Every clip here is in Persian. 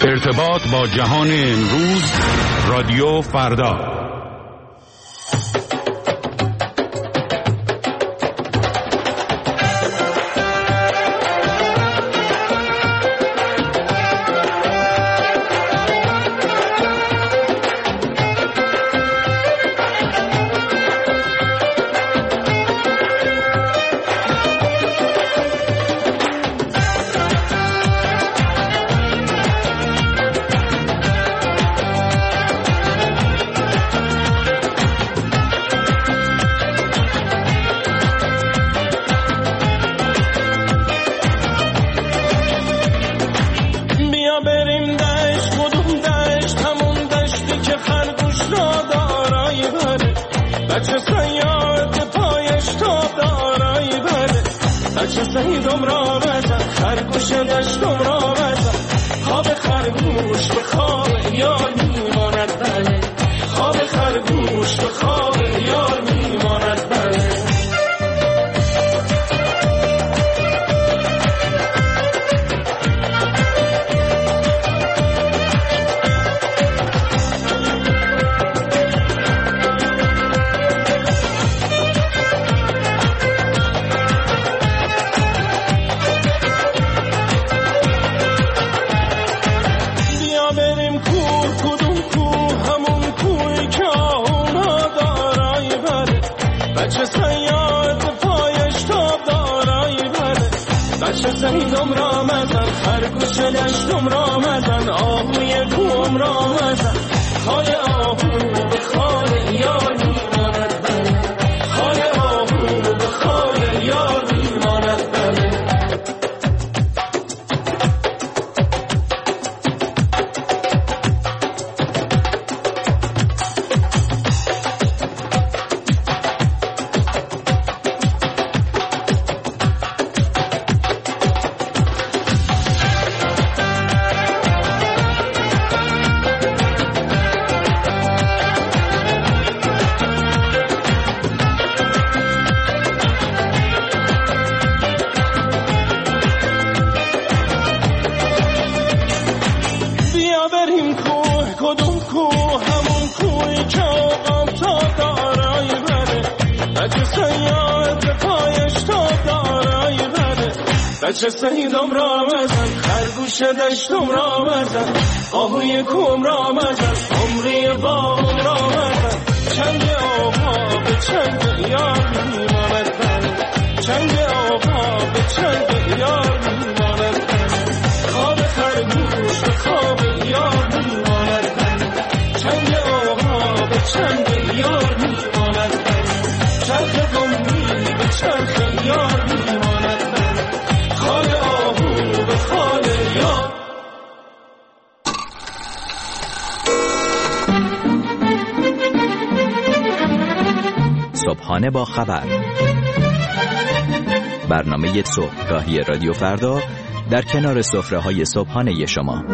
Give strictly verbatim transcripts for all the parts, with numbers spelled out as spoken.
ارتباط با جهان امروز، رادیو فردا. بچه سیدم را مزن، خرگوش دشتم را مزن، آهوی کوم را مزن، عمری باغم را مزن. چنگ آقا به چنگ یار میماند بند، چنگ آقا به چنگ یار میماند بند. خواب خرگوش به خواب یار میماند بند، چنگ آقا به چنگ یار میماند بند. چرخ گمی به چرخ یار میماند بند. صبحانه با خبر، برنامه صبحگاهی رادیو فردا در کنار سفره‌های صبحانه شما.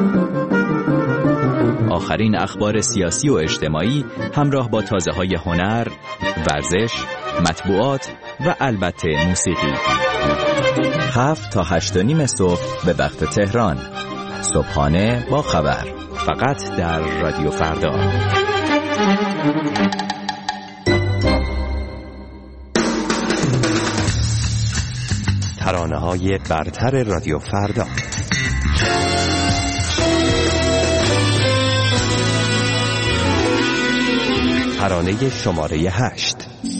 آخرین اخبار سیاسی و اجتماعی همراه با تازه‌های هنر، ورزش، مطبوعات و البته موسیقی. هفت تا هشت و نیم صبح به وقت تهران. صبحانه با خبر، فقط در رادیو فردا. ترانه‌های برتر رادیو فردا. ترانه شماره هشت.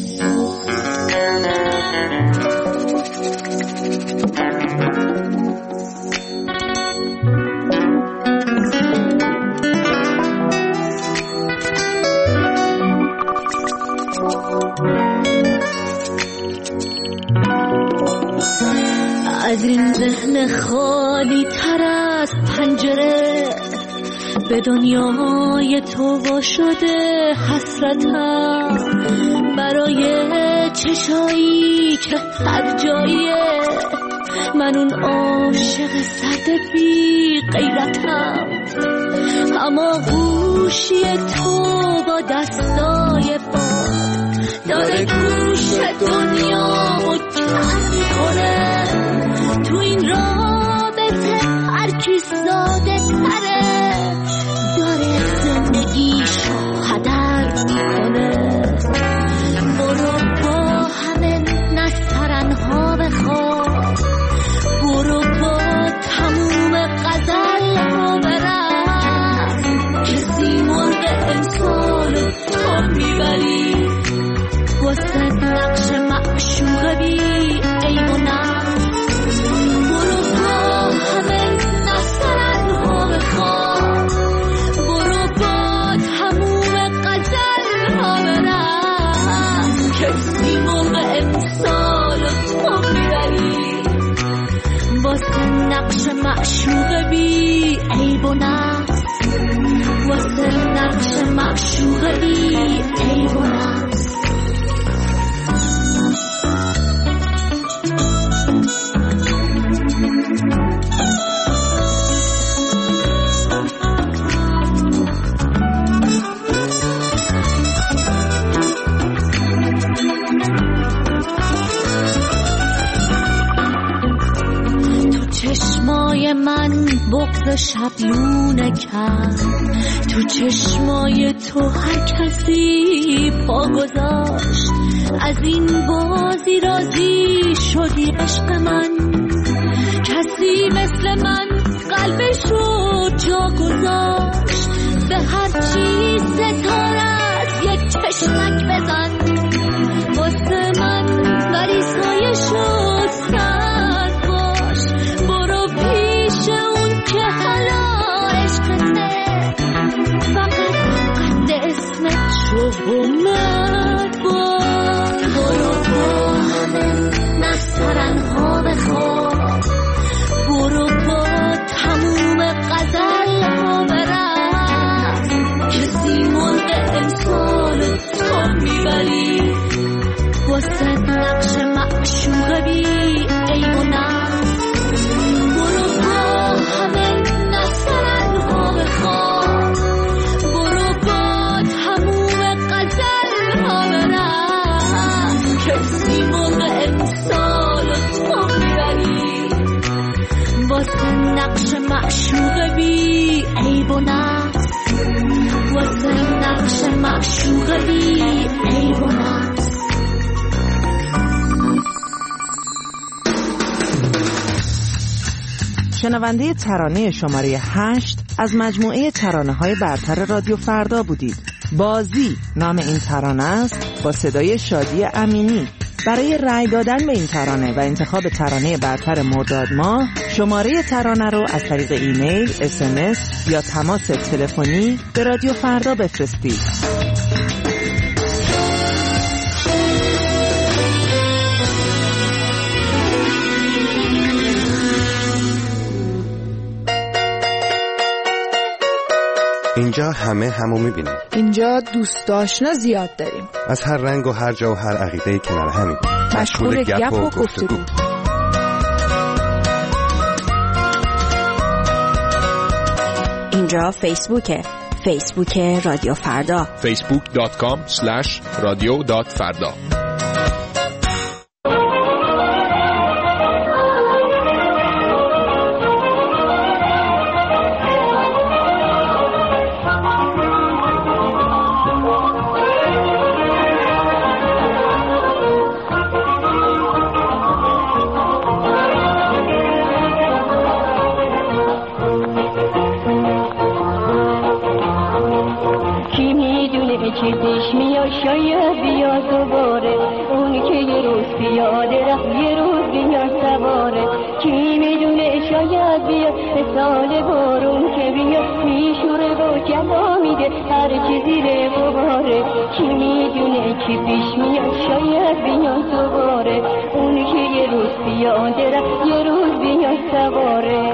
از این ذهن خالی تر از پنجره به دنیای تو وا شده حسرتم، برای چشایی که هر جاییه من اون عاشق سرد بی غیرتم. اما گوشی تو با دستای باد داره گوش دنیا و کم میکنه. تو این رابطه هر کی ساده تره داره زندگیشو هدر میکنه. برو با همه نسترنها بخواب، برو با تموم غزل ها برقص. کسی مرغ امسال تو میبری واسه نقش معشوق بی عیب و نقص. برو با همه نسترنها بخواب، برو با تموم غزل ها برقص. کسی مرغ امسال تو میبری واسه نقش معشوق بی عیب و نقص، واسه نقش معشوق بی عیب و نقص. چشمای من بغض شبیونه کرد، تو چشمای تو هر کسی پا گذاشت. از این بازی راضی شدی عشق من، کسی مثل من قلبشو جا گذاشت. به هر چی ستاره از یک چشمک بزن واسه من، ولی سایه شد سرد باش. برو پیش اون که حالا عشقته، فقط قد اسمت شو اومد باش. برو با همه نسترنها بخواب، برو با تموم غزل ها برقص. کسی مرغ امسال تو میبری واسه نقش معشوق بی عیب و نقص. برو با همه نسترنها بخواب، برو با تموم غزل ها برقص. کسی مرغ امسال تو میبری واسه نقش معشوق بی عیب و نقص، واسه نقش معشوق بی عیب و نقص. شنونده ترانه شماره هشت از مجموعه ترانه‌های برتر رادیو فردا بودید. بازی نام این ترانه است با صدای شادی امینی. برای رأی دادن به این ترانه و انتخاب ترانه برتر مرداد ماه، شماره ترانه رو از طریق ایمیل، اس ام اس یا تماس تلفنی به رادیو فردا بفرستید. اینجا همه همو میبینیم. اینجا دوست آشنا زیاد داریم. از هر رنگ و هر جا و هر عقیده‌ای کنار همین. مشغول گپ و گفتگو. اینجا فیسبوکه. فیسبوک رادیو فردا. فیسبوک دات کام اسلش رادیو دات فردا. شاید بیا دوباره اون که یه روز پیاده رفت یه روز بیا سواره. کی میدونه شاید بیا مثال بارون که بیا میشوره و جلا میده هر چی زیر غباره. کی میدونه کی پیش میاد شاید بیا دوباره اون که یه روز پیاده رفت یه روز بیا سواره.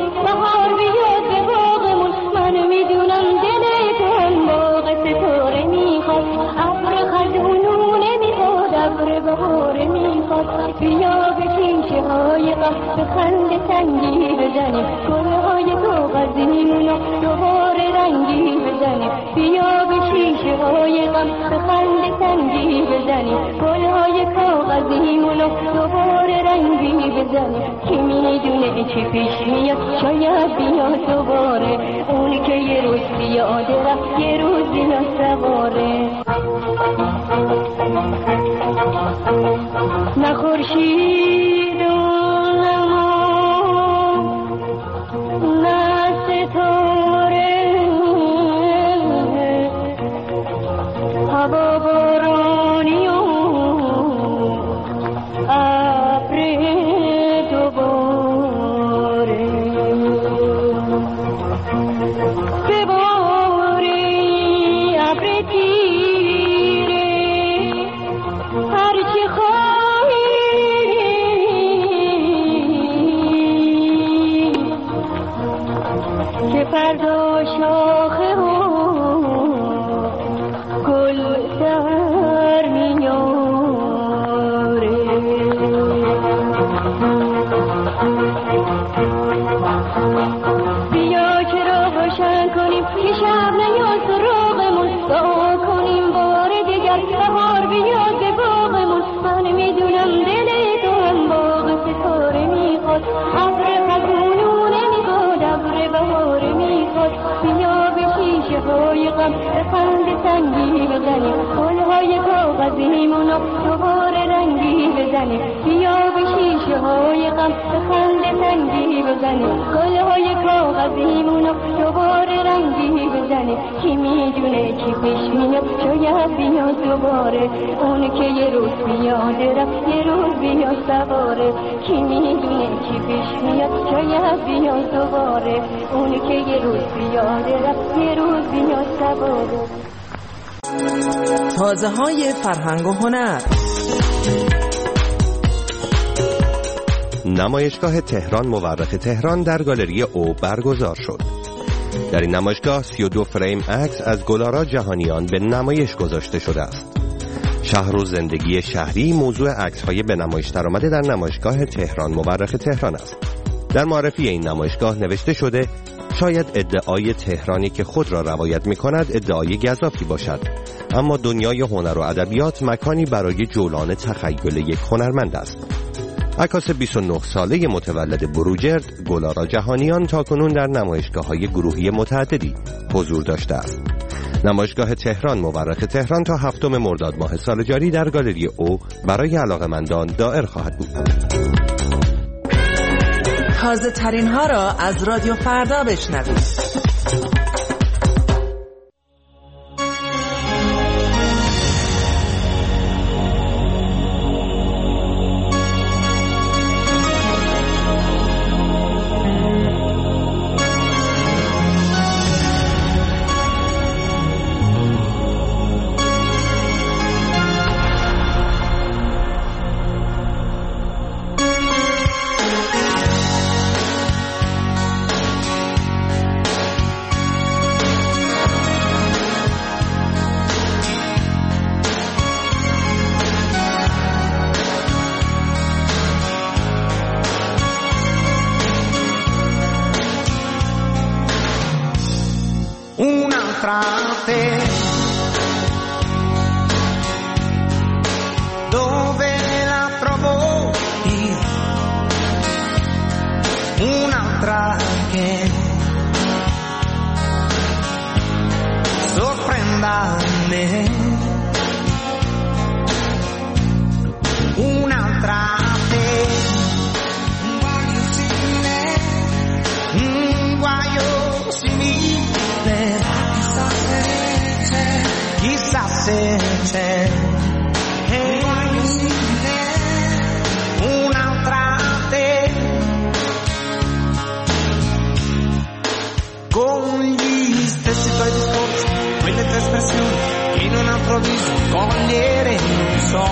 بهار بیاد به باغمون من میدونم دل تو هم باغ ستاره بیا به کیشه های قهر خنده تنگی بزنیم گلهای کاغذیمونو دوباره رنگی بزنیم بیا به شیشه های قهر خنده تنگی بزنیم گلهای کاغذیمونو دوباره رنگی بزنیم کی میدونه چی پیش میاد شاید بیاد دوباره اونی که یه روز بیاده رفت یه روز بیاد سواره نه خورشید و نه ستاره هوا بارانی و ابر دوباره بباره ابر تیره هرچی خواهی که فردا شاخه و گل در میاره بیا که را روشن کنیم که شب نیاد سراغمون دعا کنیم بار دیگر بهار بیاد به باغمون من میدونم دل تو هم باغ ستاره میخواد ابر خزونون نگاد ابر بهار میخواد بیا به شیشه های غم خند تنگی بزنیم گلهای کاغذیمونو دوباره رنگی بزنیم بیا به شیشه های غم خند تنگی بزنیم گلهای کاغذیمونو دوباره رنگی بزنیم کی میدونه چی پیش میاد شاید بیاد دوباره اون که یه روز بیاد رفت یه روز بیاد سواره کی میدونه چی پیش میاد شاید بیاد دوباره اون که یه روز بیاد رفت یه روز بیاد سواره تازه های فرهنگ و هنر. نمایشگاه تهران مورخ تهران در گالری او برگزار شد. در این نمایشگاه سی و دو فریم عکس از گلارا جهانیان به نمایش گذاشته شده است. شهر و زندگی شهری موضوع عکس‌های به نمایش درآمده در نمایشگاه تهران مورخ تهران است. در معرفی این نمایشگاه نوشته شده شاید ادعای تهرانی که خود را روایت می‌کند ادعای گزافی باشد، اما دنیای هنر و ادبیات مکانی برای جولان تخیل یک هنرمند است. عکاس بیست و نه ساله متولد بروجرد گلارا جهانیان تاکنون در نمایشگاه‌های گروهی متعددی حضور داشته است. نمایشگاه تهران مورخ تهران تا هفتم مرداد ماه سال جاری در گالری او برای علاقه‌مندان دائر خواهد بود. تازه ترین ها را از رادیو فردا بشنوید. Dove la trovo io? Un'altra che sorprenda me. Un'altra te, un guaio simile, un guaio simile. Chissà se c'è un'altra te, con gli stessi tuoi discorsi, quelle tue espressioni che in un altro viso cogliere non so,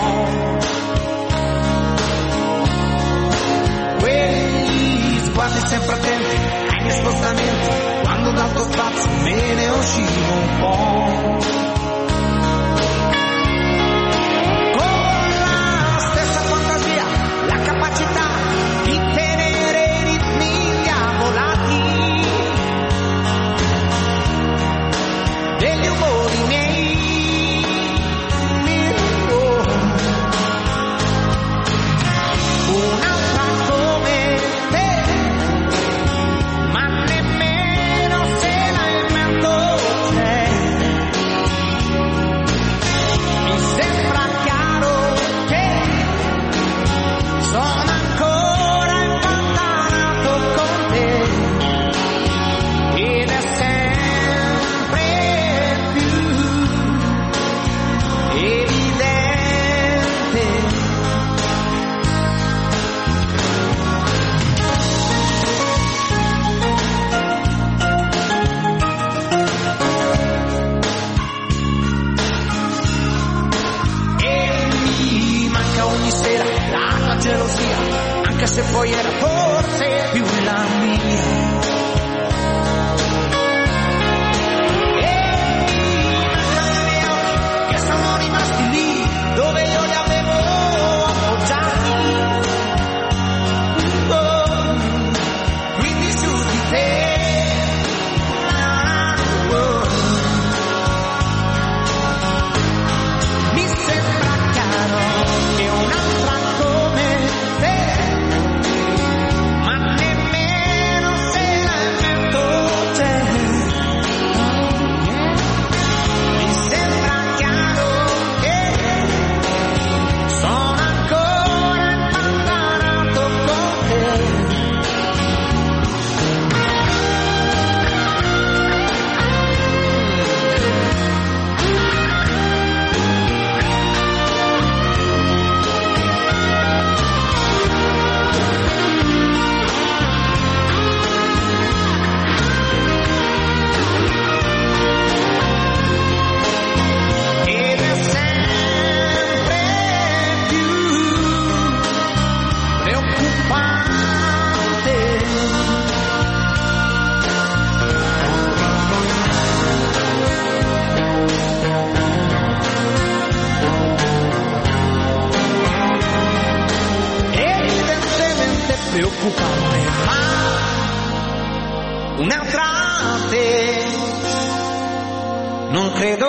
quegli sguardi sempre attenti ai miei spostamenti, quando dal tuo spazio me ne uscivo un po'. anche se poi era forse più la mia. Dove io li avevo appoggiati, oh, quindi su di te, oh. Mi sembra chiaro che un'altra come te, ma nemmeno se la metto c'è. Mi sembra chiaro preoccuparne, ma un'altra te non credo.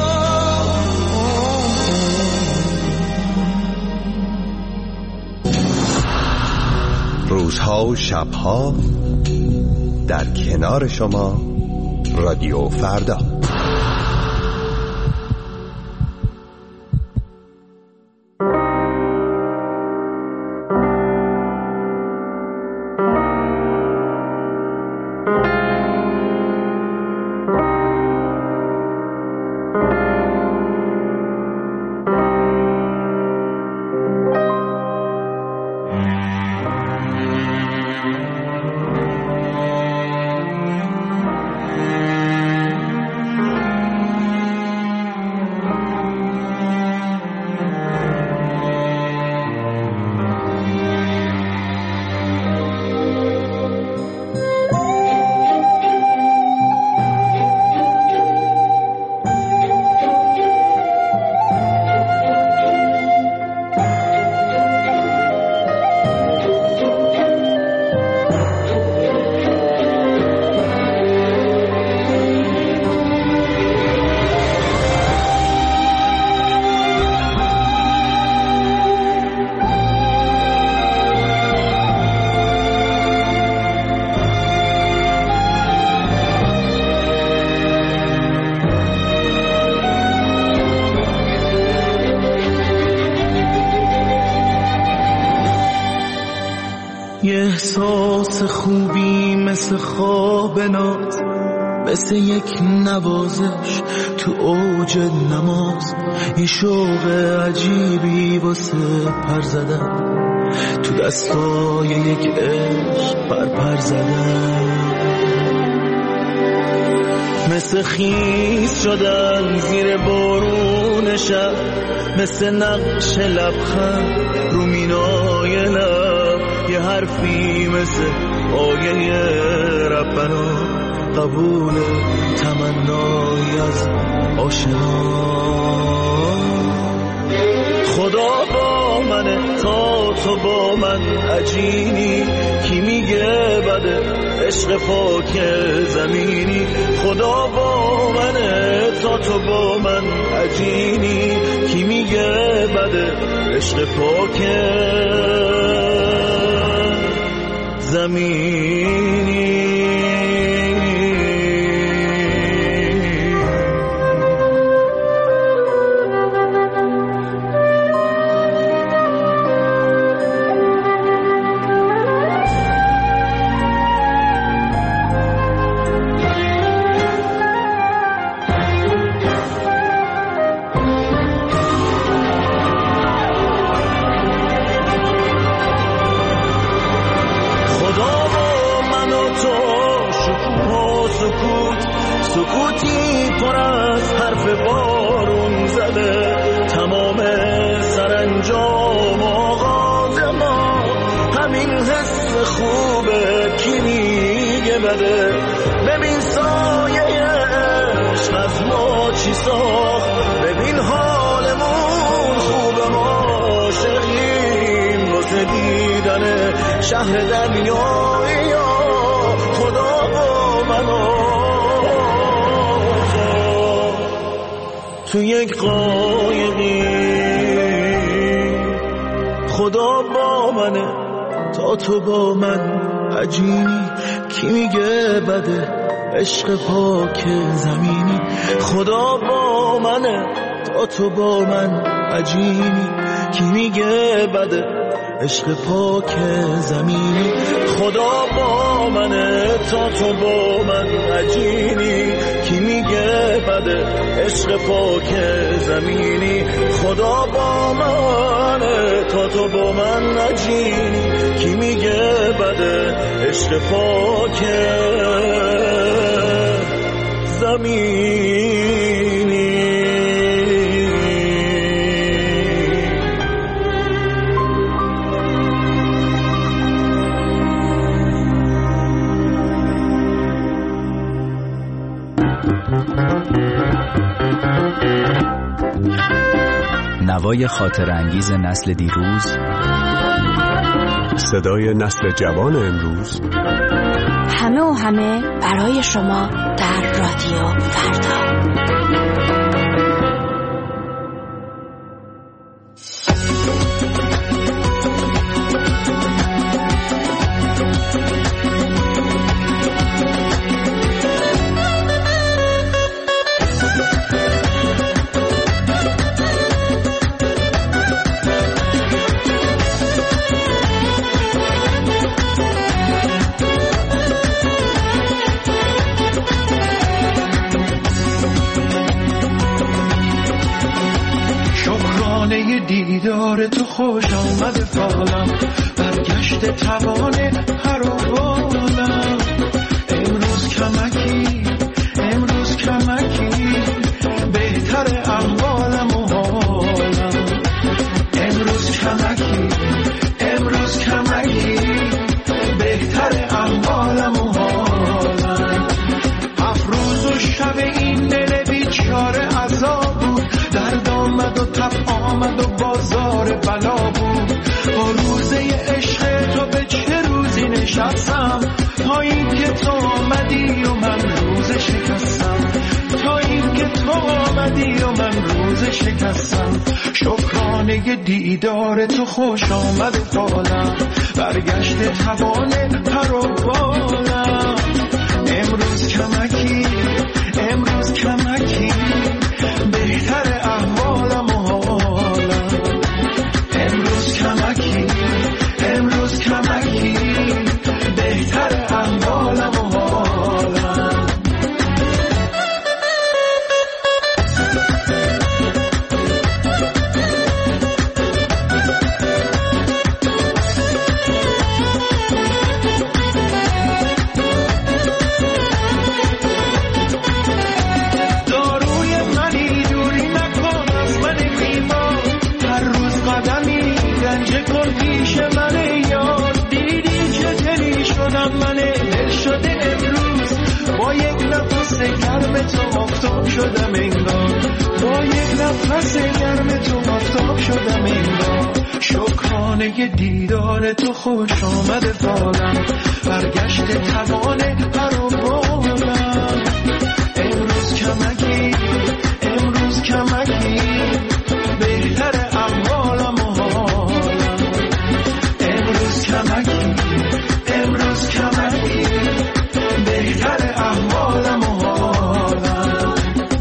روزها و شبها در کنار شما رادیو فردا. احساس خوبی مثل خواب ناز، مثل یک نوازش تو اوج نماز، یه شوق عجیبی واسه پر زدن، تو دستای یک عشق پر پر زدن، مثل خیس شدن زیر بارون شب، مثل نقش لبخند رو مینای لب، یه حرفی مثل آیه ربنا، قبول تمنای از آشنا. خدا با منه تا تو با من عجینی، کی میگه بده عشق پاک زمینی. خدا با منه تا تو با من عجینی، کی میگه بده عشق پاک زمینی. سکوتی پر از حرف بارون زده، تمام سرانجام آغاز ما همین بده. ببین سایه عشق از ما چی ساخت، ببین حالمون خوب ما شقیم واسه دیدن شهر دریایی یا خدا با من تو یک قایقی. خدا با منه تا تو با من عجیبی، کی میگه بده عشق پاک زمینی. خدا با منه تا تو با من عجیبی، کی میگه بده عشق پاک زمینی. خدا با منه تا تو با من عجینی، کی میگه بده عشق پاک زمینی. خدا با منه تا تو با من عجینی، کی میگه بده عشق پاک زمینی. نوای خاطر انگیز نسل دیروز، صدای نسل جوان امروز، همه و همه برای شما در رادیو فردا. دیدار تو خوش آمد فالم، برگشت توانه هر و بالم. امروز کمکی امروز کمکی بهتر احوالم و حالم. امروز کمکی امروز کمکی بهتر احوالم و حالم. افروز و شب این دل بیچاره عذاب بود، درد آمد و تب آمد و بازار بلا بود. با روزه عشق تو به چه روزی نشستم، تا این که تو آمدی و من روز شکستم. تا این که تو آمدی و من روز شکستم. شکرانه دیدار تو خوش آمد فالم، برگشت توانه پر و بالم. امروز کمکی امروز کمکی بهتر احوالم و حالم. امروز کمکی امروز کمکی بهتر احوالم و حالم. من دل شده امروز با یک نفس گرم تو آفتاب شدم انگار. با یک نفس گرم تو آفتاب شدم انگار. شکرانه دیدار تو خوش آمد فالم، برگشت توانه پر و بالم. امروز کمکی امروز کمکی بهتر احوالم و حالم. امروز کمکی امروز کمکی بهتر احوالم و حالم.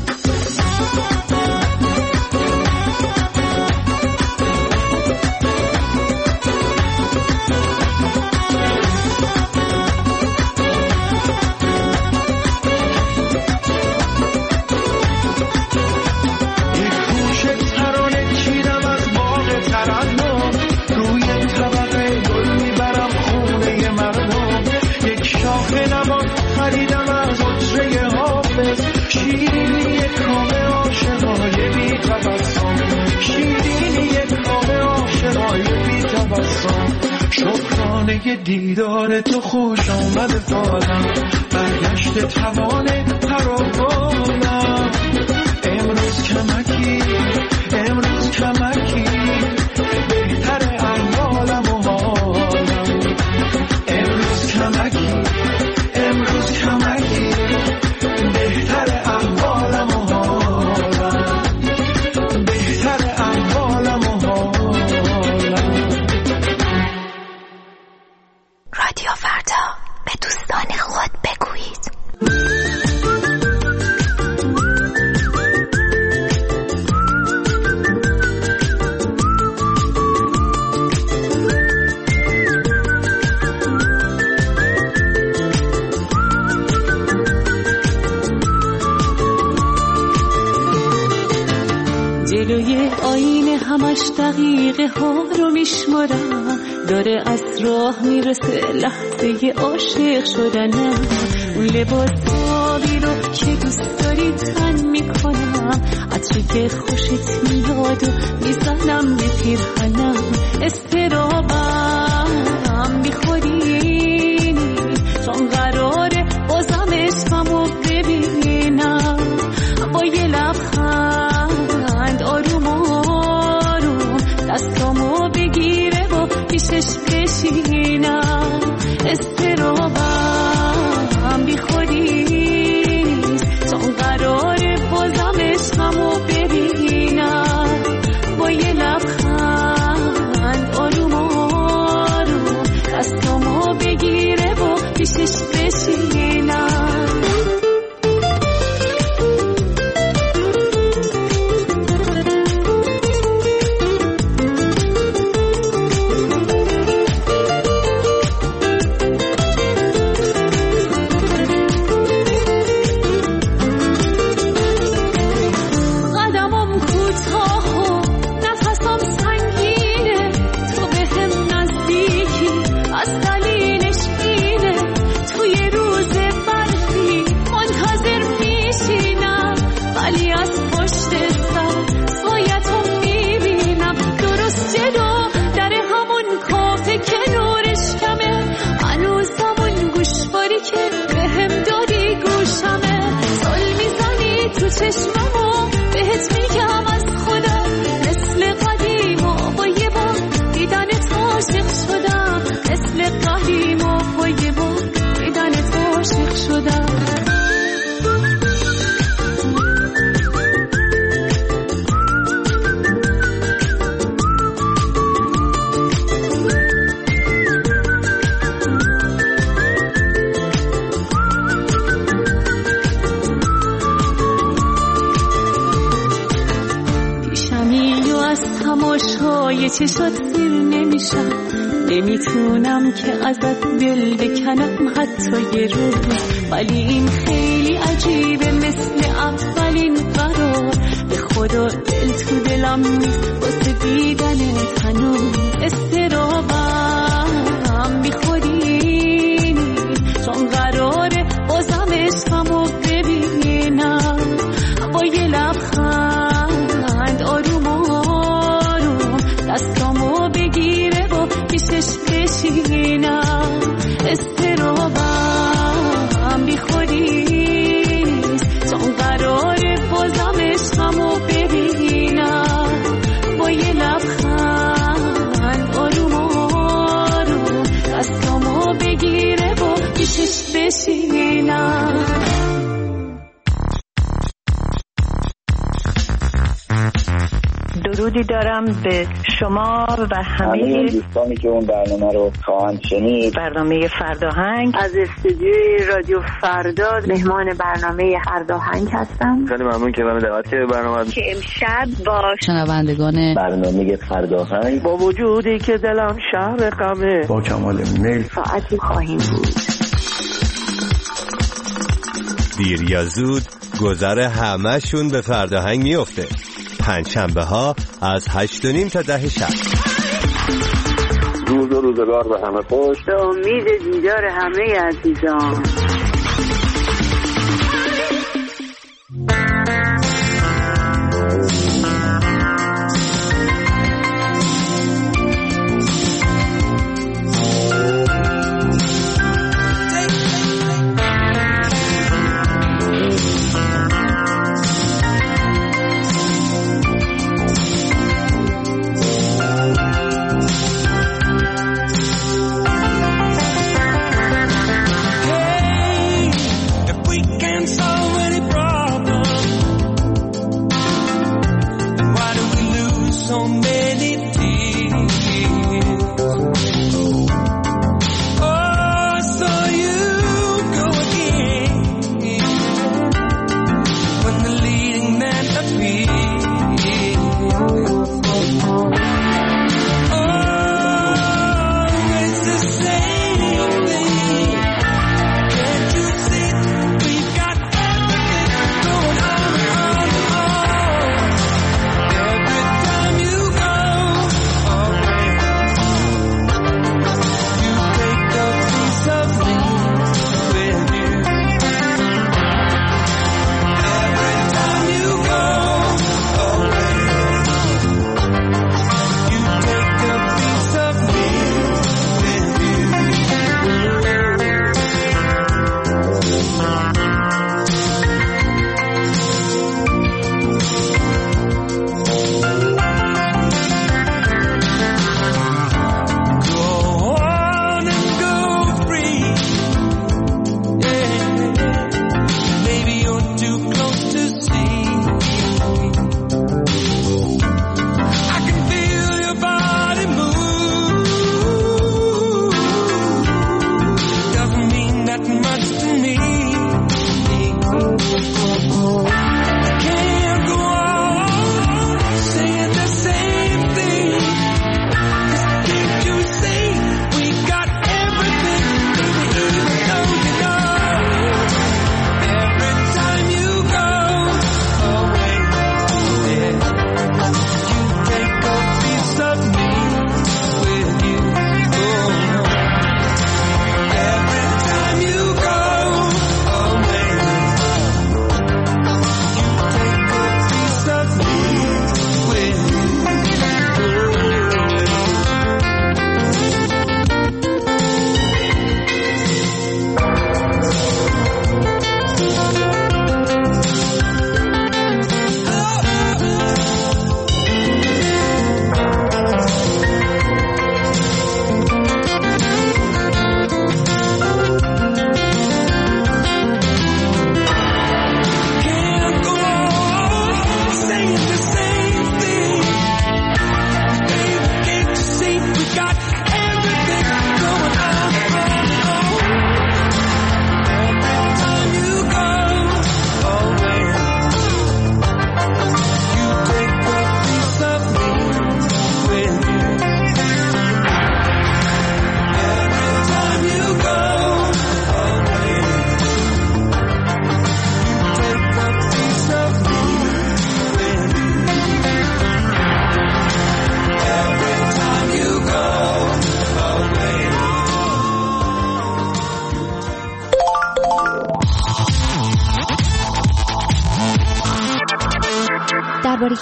یک گوشه ترانه چیدم از باغ ترنم، روی طبقه گل میبرم خونه مردم. یک شاخه نبات خریدم از عطره حافظ، شیرینی کام عاشقای بی تبسم. شیرینی کام عاشقای بی تبسم. شکرانه دیگه دیدار تو خوش آمده بازم برگشت توانه پروانم امروز کمکی امروز کمکی بهتر احوالم و حالم امروز کمکی امروز کمکی بهتر احوالم و حالم بهتر احوالم و حالم. رادیو فردا، به دوستان خود بگویید. جلوی آینه همش دقیقه ها رو میشمارم، داره از راه میرسه لحظه عاشق شدنم. اون لباسایی رو که دوست داری تن میکنم، عطری که خوشت میاد و میزنم به پیرهنم. استرابم میخورینی چون قراره بازم عشقمو ببینم. با یه لبخند آروم آروم دستامو بگیره و پیشش بشینم. استرابم بی خودی نیست چون قراره بازم عشقمو ببینم. با یه لبخند آروم آروم دستامو بگیره و پیشش بشینم. چشممو بهت میگم از خودم مثل قدیم و با یه بار دیدنت عاشق شدم. مثل قدیم و با یه بار دیدنت عاشق شدم. تماشای چشات سیر نمیشم، نمیتونم که ازت دل بکنم حتی یه روز. ولی این خیلی عجیبه مثل اولین قرار. به خدا دل تو دلم نیست واسه دیدنت هنوز. استرابم بی خودی نیست چون قراره بازم عشقمو ببینم. با یه لبخند آروم آروم دستامو بگیره و پیشش بشینم. استرابم بی خودی نیست چون قراره بازم عشقمو ببینم. با یه لبخند آروم آروم دستامو بگیره و پیشش بشینم. درودی دارم به شما و همه دوستانی که اون برنامه رو خواهند شنید. برنامه فرداهنگ از استودیوی رادیو فردا مهمان برنامه فرداهنگ هستم. خیلی ممنون که من دعوت کردید برنامه که امشب با شنوندگان برنامه فرداهنگ با وجودی که دلم شهر غمه با کمال میل ساعتی خواهیم بود. دیر یا زود گذر همه‌شون به فرداهنگ میفته. پنجشنبه ها از هشت و نیم تا ده شب. روز و روزگار به همه خوش. به امید دیدار همه عزیزان.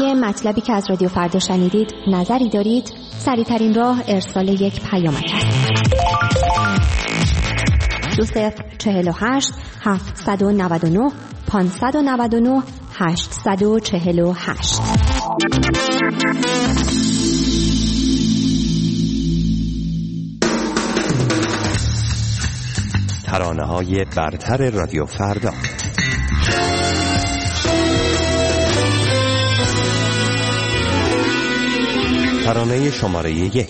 درباره مطلبی که از رادیو فردا شنیدید نظری دارید؟ سریع‌ترین راه ارسال یک پیامک است. دو صفر چهل و هشت هفتصد و نود و نه پانصد و نود و نه هشتصد و چهل و هشت. ترانه‌های برتر رادیو فردا. ترانه شماره یک.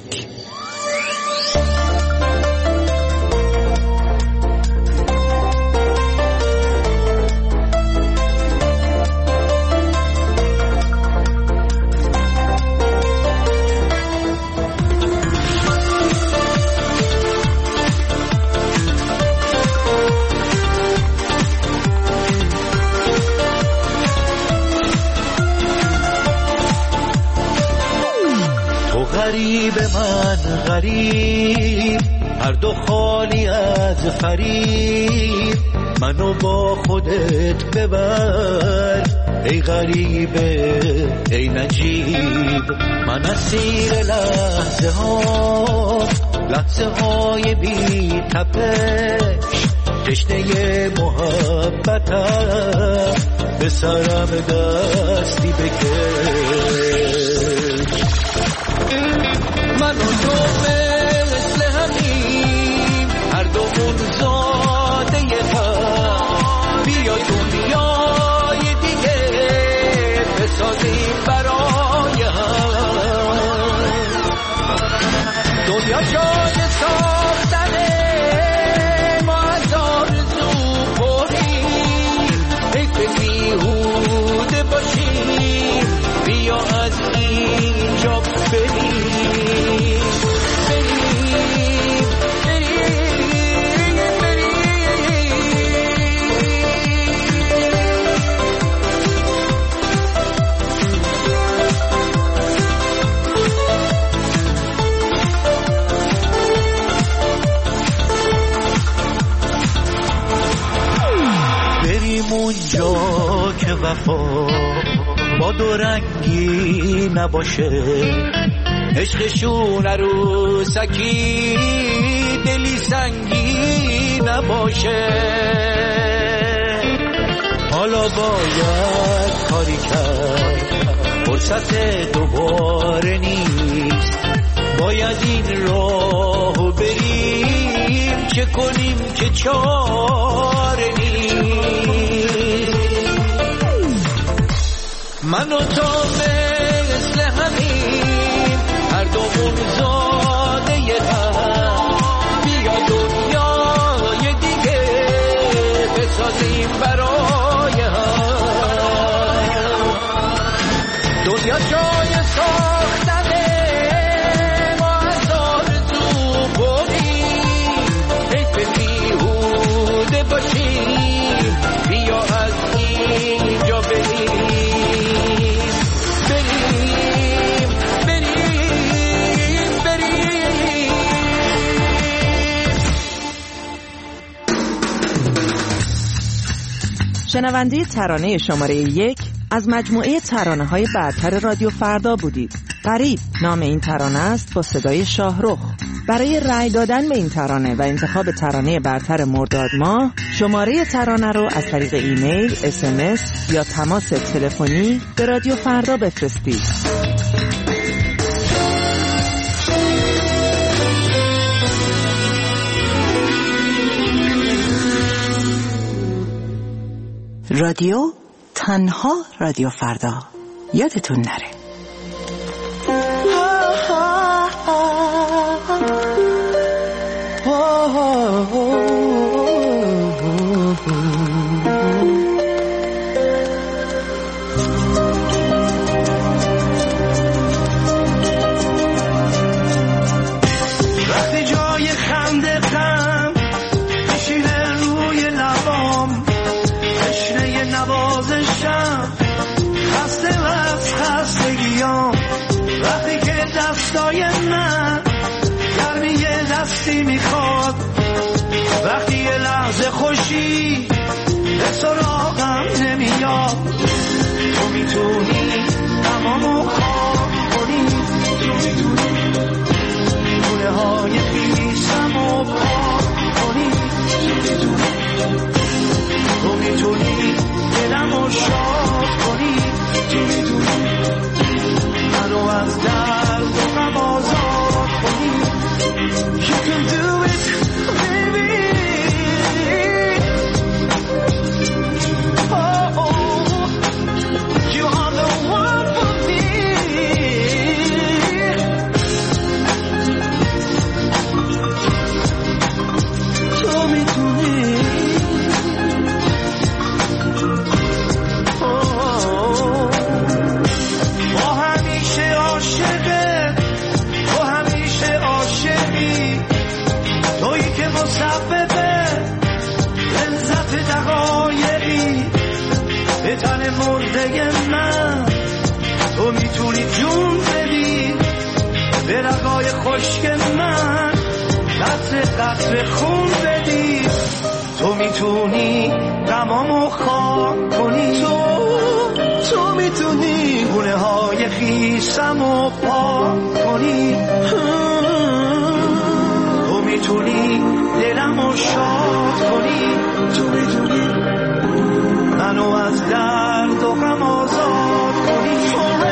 غریب من غریب، هر دو خالی از فریب، منو با خودت ببر ای غریبه ای نجیب. من اسیر لحظه ها، لحظه های بی تپش، تشنه محبتم، به سرم دستی بکش. من و تو مثل همیم، هر دومون زاده هم، بیا دنیای دیگه بسازیم برای هم. دنیا جای ساختنه، ما از آرزو پریم، حیف بیهوده باشیم، بیا از اینجا بریم. اونجا که وفا با دو رنگی نباشه، عشقشون عروسکی دلی سنگی نباشه. حالا باید کاری کرد، فرصت دوباره نیست، باید این راهو بریم، چه کنیم که چاره نیست. من و تو مثل همین، هر دومون زاده هم، بیا دنیای دیگه بسازیم برای هم. دنیا جای ساختنه، ما از آرزو بریم، حیف بیهوده باشیم، بیا از اینجا بریم. شنونده ترانه شماره یک از مجموعه ترانه های برتر رادیو فردا بودید. غریب نام این ترانه است با صدای شاهرخ. برای رأی دادن به این ترانه و انتخاب ترانه برتر مرداد ماه، شماره ترانه رو از طریق ایمیل، اس ام اس یا تماس تلفنی به رادیو فردا بفرستید. رادیو تنها رادیو فردا، یادتون نره. وقتی جای خنده خم بشینه روی لبام، تشنه نوازشم، خسته و از خستگیام، وقتی که دستای من گرمی دستی میخواد، وقتی یه لحظه خوشی به سراغم نمیاد، تو میتونی تمام از درد و غم آزاد کنی. You can do it baby. Oh, oh. You are the one for me. تو میتونی به تن مرده من، تو میتونی جون بدی به رگای خشک من، قطره قطره خون بدی. تو میتونی غمامو خاک کنی، تو تو میتونی گونه های خیسمو پاک کنی. تو میتونی دلمو شاد کنی، تو میتونی منو از درد و غم آزاد کنی.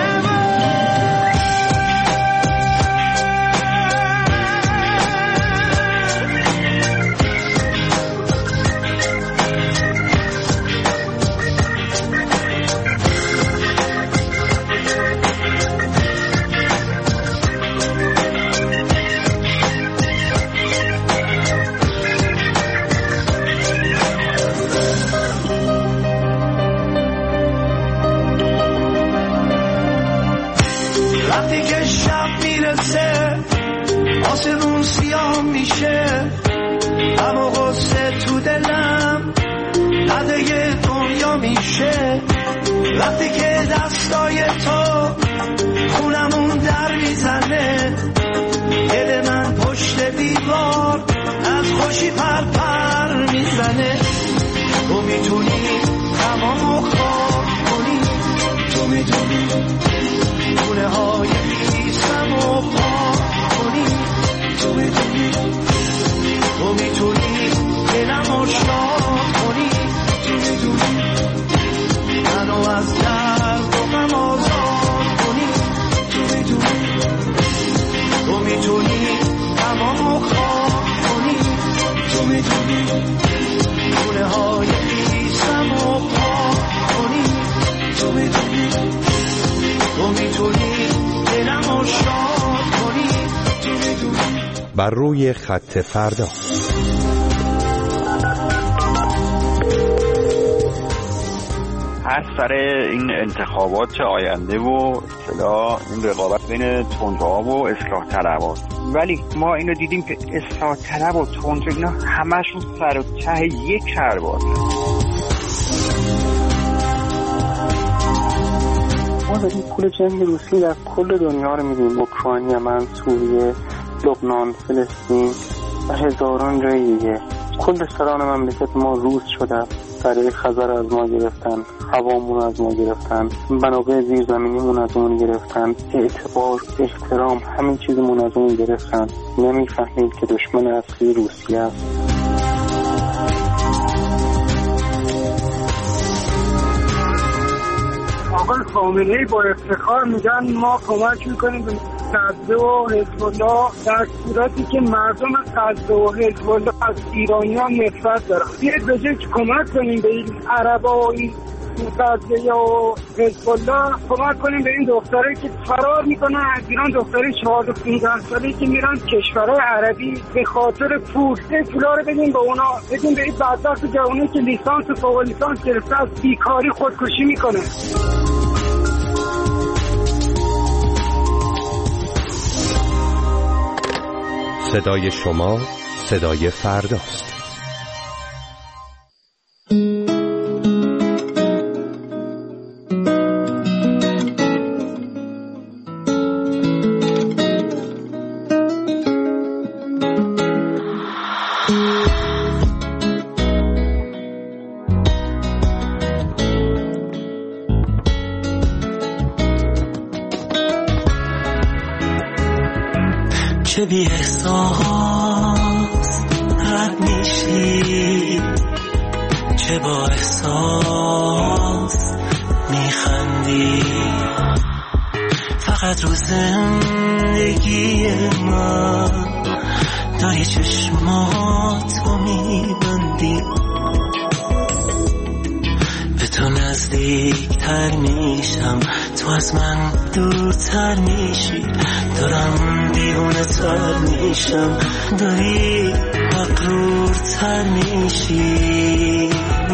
وقتی که شب میرسه آسمون سیاه میشه، غم و غصه تو دلم نده دنیا میشه. وقتی که دستای تو خونمون در میزنه، دل من پشت دیوار از خوشی پر پر میزنه. تو میتونی غمامو خاک کنی، تو میتونی گونه های خیسم و پاک کنی. تو میتونی تو میتونی دلم رو شاد کنی. تو میتونی منو از درد و غم آزاد کنی. تو میتونی تو میتونی غمامو خاک کنی. تو میتونی گونه های خیسم و پاک کنی. تو میتونی تو میتونی دلمو شاد کنی. تو میتونی. بر روی خط فردا. از سر این انتخابات آینده و اصطلاح این رقابت بین تندروها و اصلاح طلبها، ولی ما اینو دیدیم که اصلاح طلب و تندرو اینا همشون سر و ته یک کرباس. ما داریم پول جنگ روسی در کل دنیا رو میدیم، اوکراین، یمن، سوریه، لبنان، فلسطین و هزاران جای دیگه. کل سران مملکت ما روز شده، دریای خزر از ما گرفتن، هوامون از ما گرفتن، منابع زیرزمینیمون از اون گرفتن، اعتبار، احترام، همین چیزمون از اون گرفتن. نمیفهمید که دشمن اصلی روسیه است. آقای خامنه‌ای با افتخار میگن ما کمک میکنیم به غزه و حزب الله، در صورتی که مردم غزه و حزب الله از ایرانیان نفرت دارن. بیاید به جای کمک کنیم به این عربا و این غزه یا حزب الله، کمک کنیم به این دخترایی که فرار میکنن از ایران، دخترای چهارده پانزده ساله‌ای که میرن کشورهای عربی به خاطر پول. این پولا رو بدیم به اونا، بدیم به این بدبخت جوانی که لیسانس و فوق لیسانس گرفته از بیکاری خودکشی میکنه. صدای شما صدای فرداست. چه بی احساس رد میشی، چه با احساس میخندی، فقط فقط رو زندگی من داری چشماتو میبندی، به تو نزدیکتر میشم، تو از من دورتر میشی، دارم دیوانه تر میشم، داری مغرورتر میشی.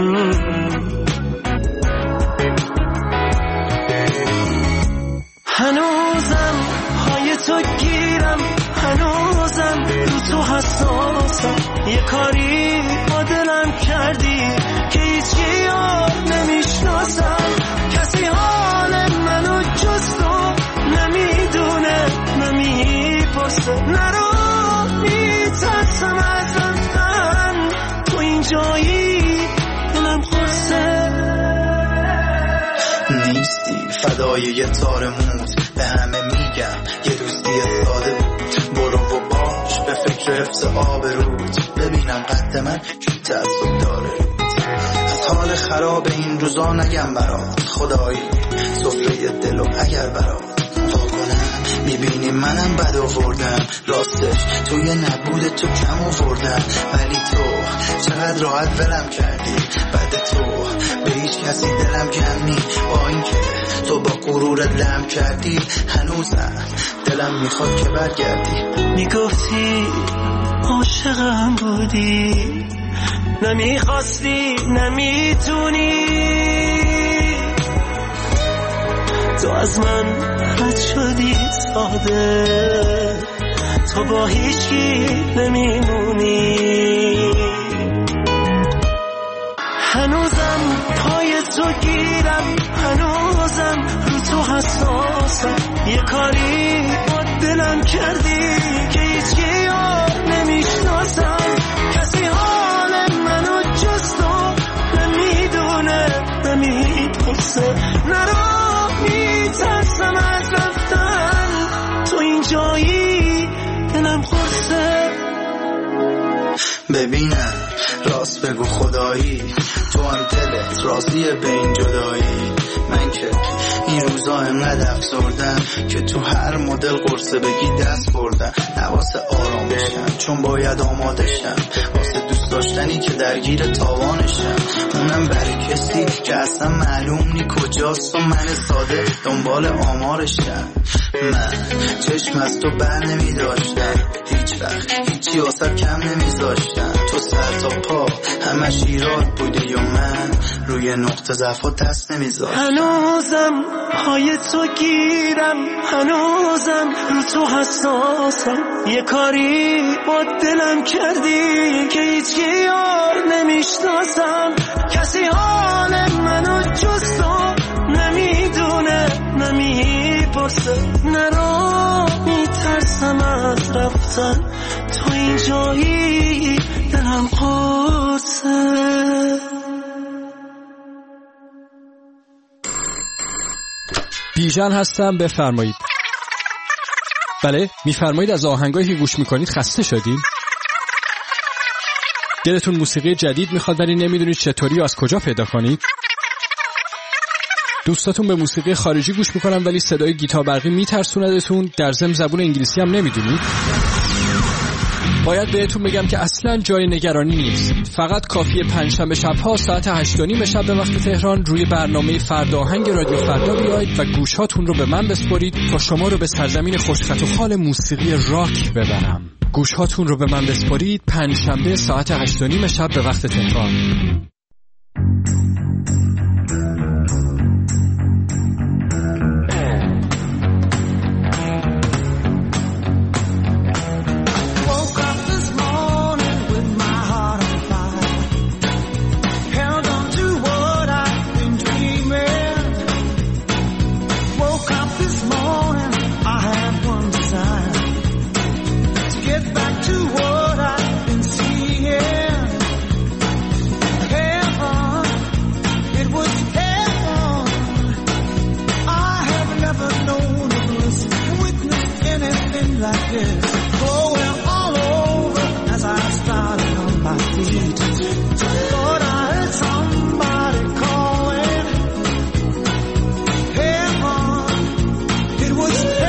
هنوزم پای تو گیرم، هنوزم رو تو حساسم، یه کاری با دلم کردی که هیچی یاد نمیشناسم، کسی حال منو جز تو نمیدونه نمیپرسه، نرو میترسم از رفتن، تو اینجایی دلم خورسه. نیستی فدای یه تار موز، به همه میگم یه دوستی ساده بود، برو و باش به فکر حفظ آب رود، ببینم قد من چون تعصب داره رود. از حال خراب این روزا نگم برات خدایی سفره دلو اگر برات واکنم، میبینی منم بد آوردم، راستش توی نبود تو کم آوردم، ولی تو چقدر راحت ولم کردی، بعد تو به هیچ کسی دلم کمی، با اینکه تو با غرورت لم کردی، هنوزم دلم میخواد که برگردی. میگفتی عاشقم بودی، نمیخواستی نمیتونی، تو از من رد شدی ساده، تو با هیچی نمیمونی. هنوزم پای تو گیرم، هنوزم رو تو حساسم، یه کاری با دلم کردی که هیچی یاد نمیشناسم، کسی حال منو جز تو نمیدونه نمیپرسه، نرو میترسم از رفتن، تو اینجایی دلم خورسه. ببینم راست بگو خدایی، تو هم دلت راضیه به این جدایی، من که این روزا انقدر افسردم که تو هر مدل قرصه بگی دست بردم، نواسه آرام بشم چون باید آماده شم، واسه دوست داشتنی که درگیر تاوانشم، اونم برای کسی که اصلا معلوم نی کجاست و من ساده دنبال آمارشم. من چشم از تو بر نمی داشتم، هیچ وقت هیچی واسه کم نمی داشتم، تو سر تا پا همش ایراد بودی و من روی نقطه ضعف و دست نمی داشتم. هنوزم پای تو گیرم، هنوزم رو تو حساسم، یه کاری با دلم کردی که هیچی یار نمیشناسم، کسی حال منو جز تو نمیدونه نمیپرسه، نرو میترسم از رفتن، تو اینجایی دلم قرصه. بیژن هستم، بفرمایید. بله میفرمایید از آهنگایی که گوش میکنید خسته شدین؟ دلتون موسیقی جدید میخواد ولی نمیدونید چطوری و از کجا پیدا کنید؟ دوستاتون به موسیقی خارجی گوش میکنن ولی صدای گیتار برقی میترسوندتون، در ضمن زبون انگلیسی هم نمیدونید؟ باید بهتون بگم که اصلا جای نگرانی نیست، فقط کافیه پنجشنبه شب‌ها ساعت هشت و نیم شب به وقت تهران روی برنامه فردا آهنگ رادیو فردا بیایید و گوشهاتون رو به من بسپارید تا شما رو به سرزمین خوشخط و خال موسیقی راک ببرم. گوشهاتون رو به من بسپارید، پنجشنبه ساعت هشت و نیم شب به وقت تهران. It was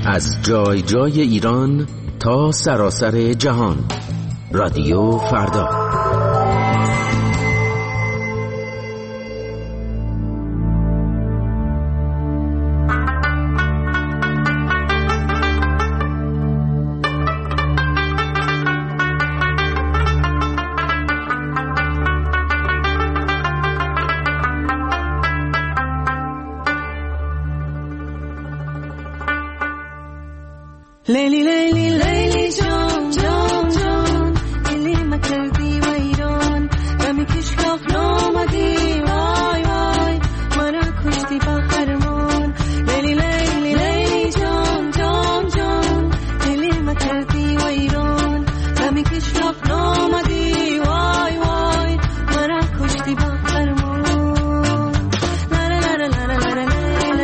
از جای جای ایران تا سراسر جهان. رادیو فردا. لیلی لیلی لیلی جان جان جان دلی ما کردی و ایران غمی کش کاخ نامدی وای وای مرا کشتی با خرمان لیلی لیلی لیلی جان جان جان دلی ما کردی و ایران غمی کش کاخ نامدی وای وای مرا کشتی با خرمان لا لا لا لا لا لا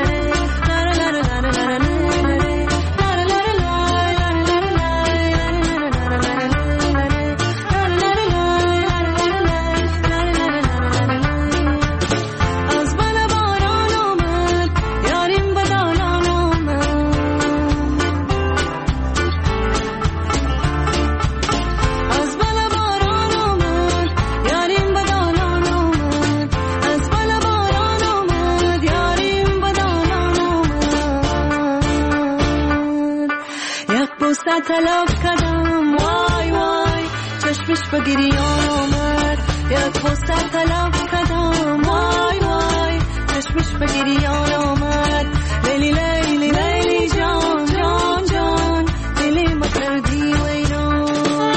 تلاف کردم وای وای چشمش به گریان آمد یک بوسه تلاف کردم وای وای چشمش به گریان آمد لیلی لیلی لیلی جان جان جان دلی ما کردی و ایران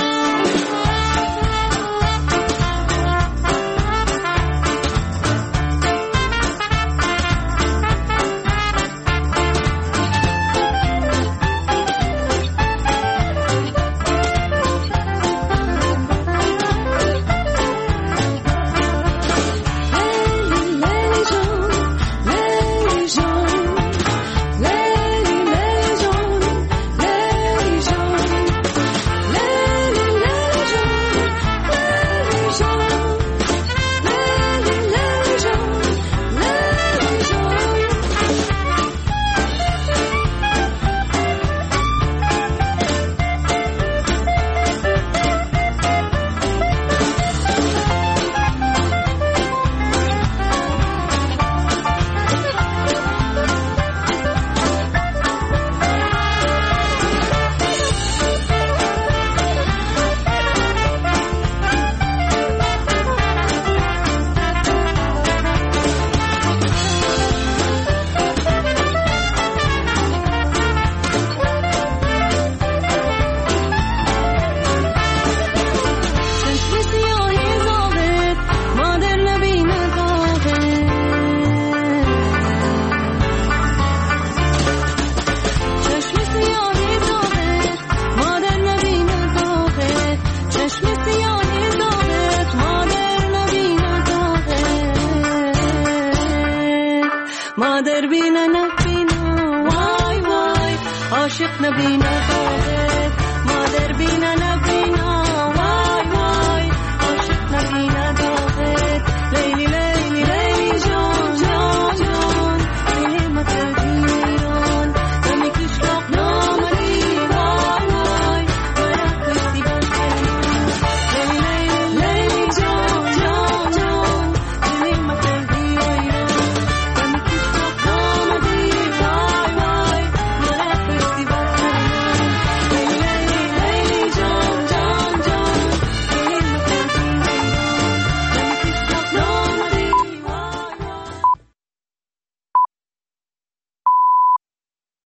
مادر بینا نبینا وای وای عاشق نبینا مادر بینا